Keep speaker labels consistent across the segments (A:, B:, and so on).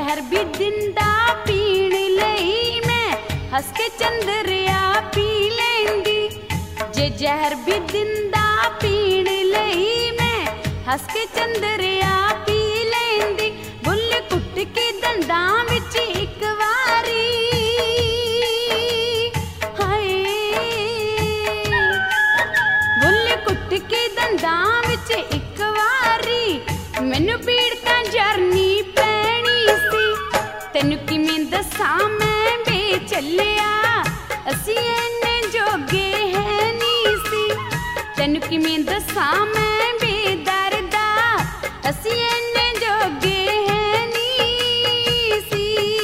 A: जहर भी दिंदा पीण लई मैं हस के चंदरिया पी लेंदी। जे जहर भी दिंदा पीण लई मैं हस के चंदरिया पी लेंदी। बुल कुट के दंदां विच इक वारी हाय बुल कुट के दंदां विच इक वारी मैनू पीड़ तां जरनी पैनी सी। तैनू किवें दसां मैं बेचलिया असीं इन्ने जोगे है नी सी। तैनू किवें दसां मैं बेदर्दा असीं इन्ने जोगे है नी सी।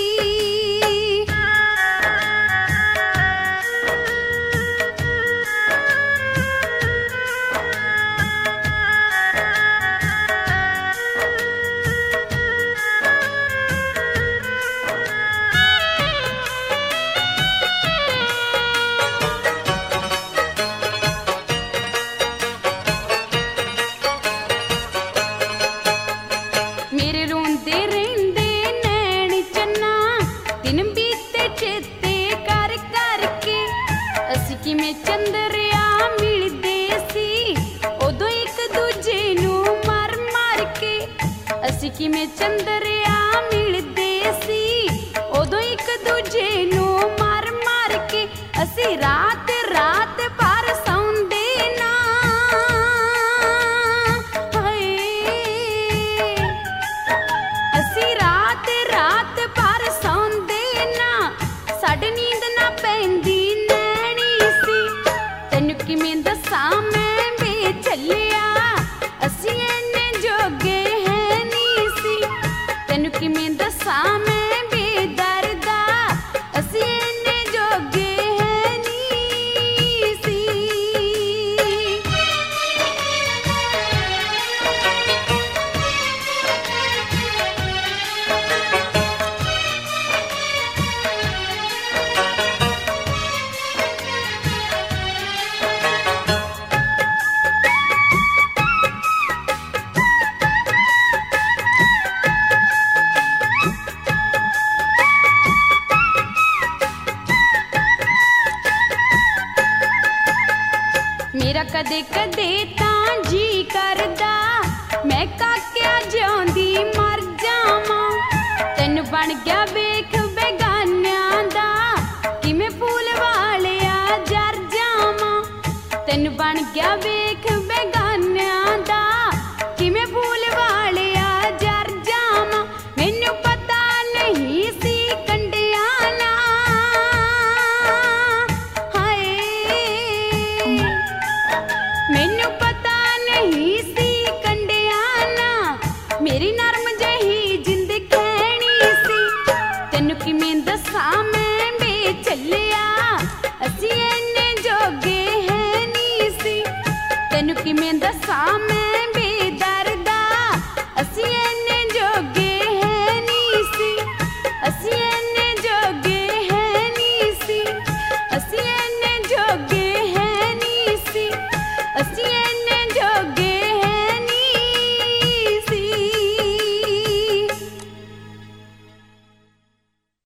A: मेरे रोंदे रहिंदे नैन चन्ना दिन बीते चेते कर करके। असीं किवें चंदरिया मिलदे सी उदों एक दूजे नूं मर मर के। असीं किवें चंदरिया मिलदे सी उदों एक दूजे नूं मर मर के। असीं रात रात पर सौंदे ना हाय असीं रात रात पर सौंदे ना साडी नींद ना पैंदी नैनी सी। तैनू किवें दसां मैं बेचलिया असीं इन्ने जोगे है नी सी। तैनू किवें दसां मैं बेदर्दा असीं इन्ने जोगे है नी सी। मेरा कदे कदे तां जी करदा मैं काकिया जिउंदी मर जावां। तैनू बन गया वेख बेगानियां दा किवें फूल वालिया जर जावां। तैनू बन गया वेख